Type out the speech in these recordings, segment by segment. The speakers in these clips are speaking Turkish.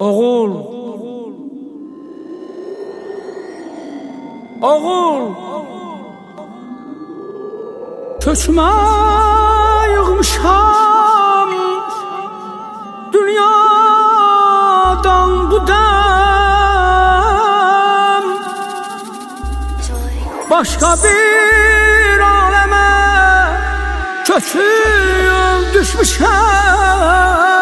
Oğul, oğul, köçmə yığmışam dünyadan bu dem. Başka bir aleme köçüp düşmüşəm.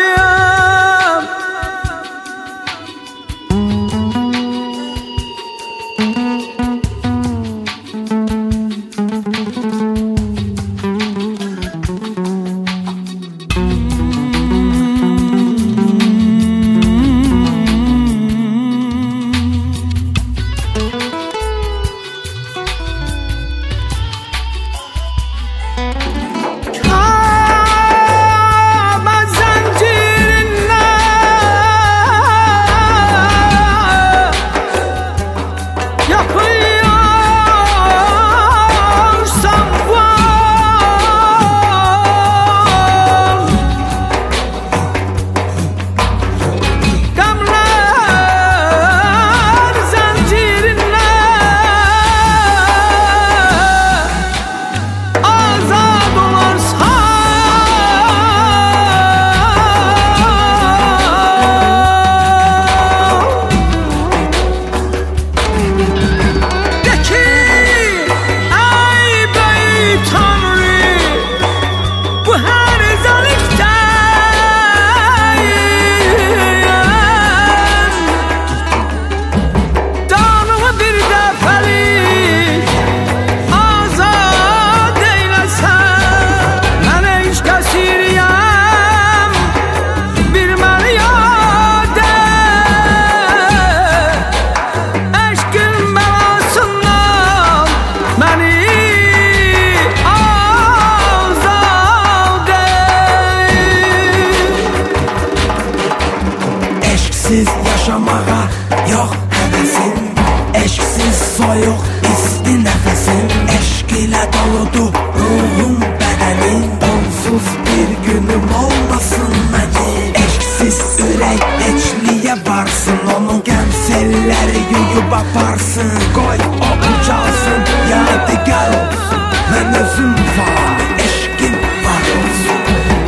Eşksiz yaşamağa yok hevesim, eşksiz soyuq isti nefesim. Eşk ile doludur ruhum bedenim, onsuz bir günüm olmasın benim. Eşksiz ürək heçliyə varsın, onun qəmselləri yuyub aparsın. Qoy o ucalsın, yadigar olsun, mən özüm fani, eşkim var olsun.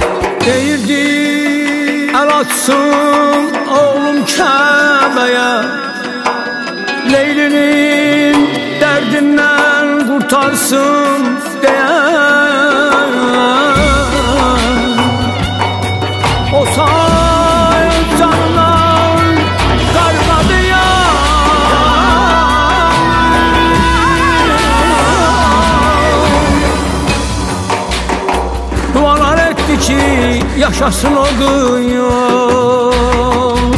Deyirdi el atsın oğlum Kəbəyə, Leylinin dərdindən qurtarsın deyən. O say canından qarmadı ya, dualar etdi ki yaşasın o qıyım.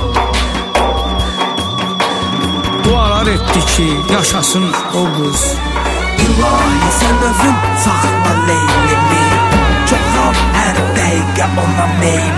Dualar etdi ki yaşasın o qız. İlahi sən özün saxla Leylimi, çox al hər dəqiqə ona meyli.